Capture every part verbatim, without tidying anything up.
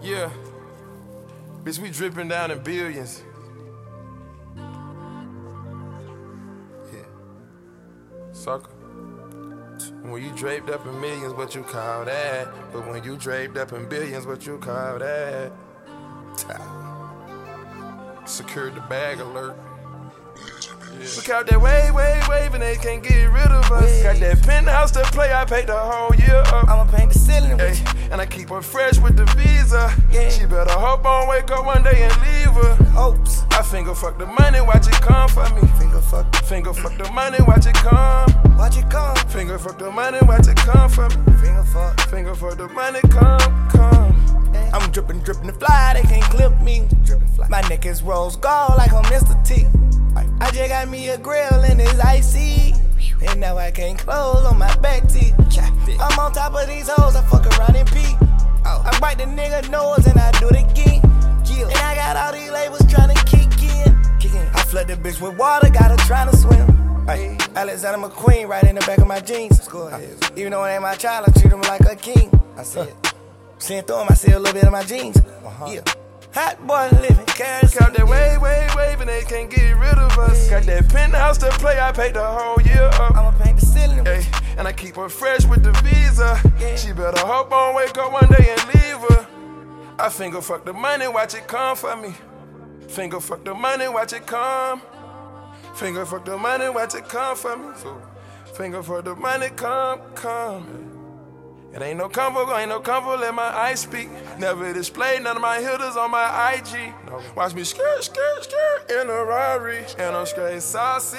Yeah. Bitch, we dripping down in billions. Yeah. Sucker. When you draped up in millions, what you call that? But when you draped up in billions, what you call that? Secured the bag alert. Yeah. Look out that wave, wave, wave, and they can't get rid of us. Wave. Got that penthouse to play, I paid the whole year up. I'ma paint the ceiling with you. And I keep her fresh with the visa. Yeah. She better hope on wake up one day and leave her. Hopes. I finger fuck the money, watch it come for me. Finger fuck. Finger fuck the money, watch it come. Watch it come. Finger fuck the money, watch it come for me. Finger fuck. Finger fuck the money, come, come. I'm drippin', drippin' the fly, they can't clip me. Drippin' fly. My neck is rose gold like I'm Mister T. I just got me a grill and it's icy. And now I can't close on my back teeth. I'm on top of these hoes, I fuck around and pee. I bite the nigga nose and I do it again. And I got all these labels tryna kick in. I flood the bitch with water, got her tryna swim. Ay, Alexander McQueen right in the back of my jeans. Even though it ain't my child, I treat him like a king. I see it. Seeing through him, I see a little bit of my jeans. Yeah. Hot boy living, cares. Got that wave, wave, wave, and they can't get rid of us. Got that penthouse to play, I paid the whole year up. I'ma paint the ceiling. Ay, and I keep her fresh with the visa. Yeah. She better hope on wake up one day and leave her. I finger fuck the money, watch it come for me. Finger fuck the money, watch it come. Finger fuck the money, watch it come for me. Finger fuck the money, come, come. It ain't no comfort, ain't no comfort, let my eyes speak. Never display none of my hitters on my I G. Watch me skirt, skirt, skirt in a Rari. And I'm straight saucy.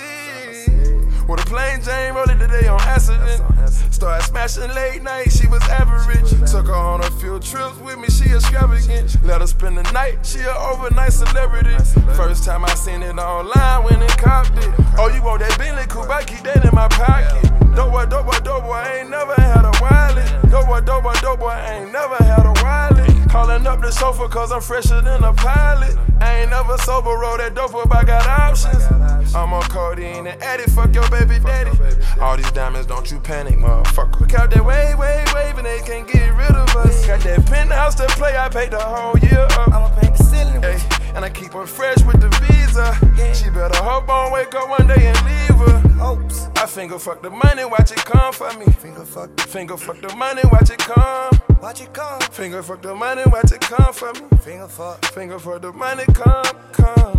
With a plain Jane rolling today on accident. Started smashing late night, she was average. Took her on a few trips with me, she extravagant. Let her spend the night, she an overnight celebrity. First time I seen it online, went and copped it. Oh, you want that Bentley coupe, I keep that in my pocket. Dope boy, dope boy, dope boy, I ain't never had a wallet. Dope boy, dope boy, dope boy, I ain't never had a wallet. Calling up the chauffeur cause I'm fresher than a pilot. I ain't never sober, roll that dope up, I got options. I'm on codeine and addict, fuck your baby daddy. All these diamonds, don't you panic, motherfucker. Look out that wave, wave, wave, and they can't get rid of us. Got that penthouse to play, I paid the whole year up. I'ma paint the ceiling. Ay, and I keep her fresh with the visa. She better hope on wake up one day and leave her. Hopes. I finger fuck the money, watch it come for me. Finger fuck. Finger fuck the money, watch it come. Watch it come. Finger fuck the money, watch it come for me. Finger fuck. Finger fuck the money, come, come.